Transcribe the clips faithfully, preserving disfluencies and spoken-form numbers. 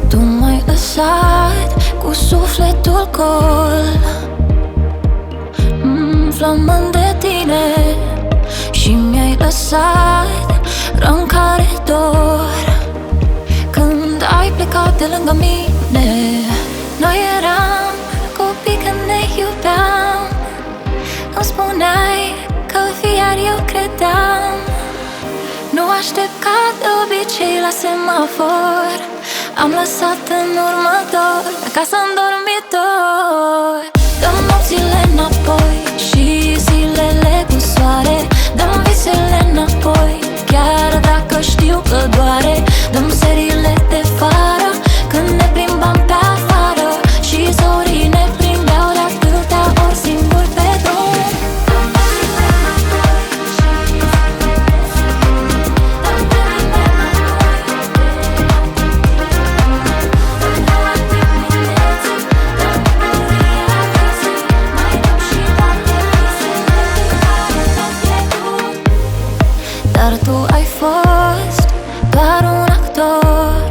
Tu m-ai lăsat cu sufletul gol, mm, flămând de tine, și mi-ai lăsat răni care dor. Când ai plecat de lângă mine, noi eram copii când ne iubeam. Îmi spuneai că fii, iar eu credeam. Nu aștept ca de obicei la semafor, am lăsat în urmă dor, acasă în dormitor. Dăm nopțile înapoi și zilele cu soare, dăm visele înapoi, chiar dacă știu că doare. Dăm seriile de vară, când ne plimbam pe afară și zorii ne prindeau de atâtea ori singuri pe drum. Dar tu ai fost doar un actor,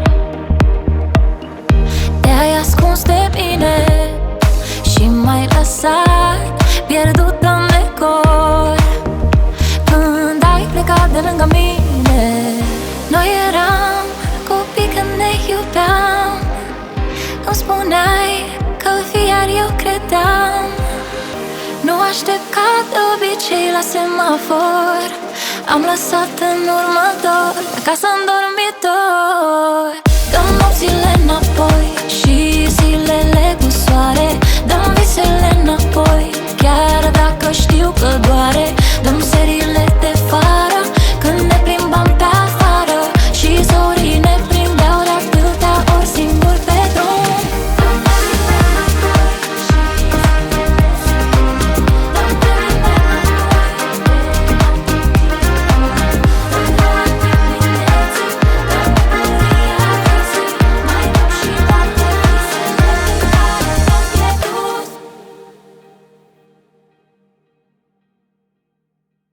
te-ai ascuns de mine și m-ai lăsat pierdut în decor. Când ai plecat de lângă mine, noi eram copii când ne iubeam. Îmi spuneai că fii, iar eu credeam. Nu aștept ca de obicei la semafor, am lăsat în urmă dor, acasă în dormitor. Dăm nopțile înapoi și zilele cu soare, dăm visele înapoi, chiar dacă știu că doare. Dăm serii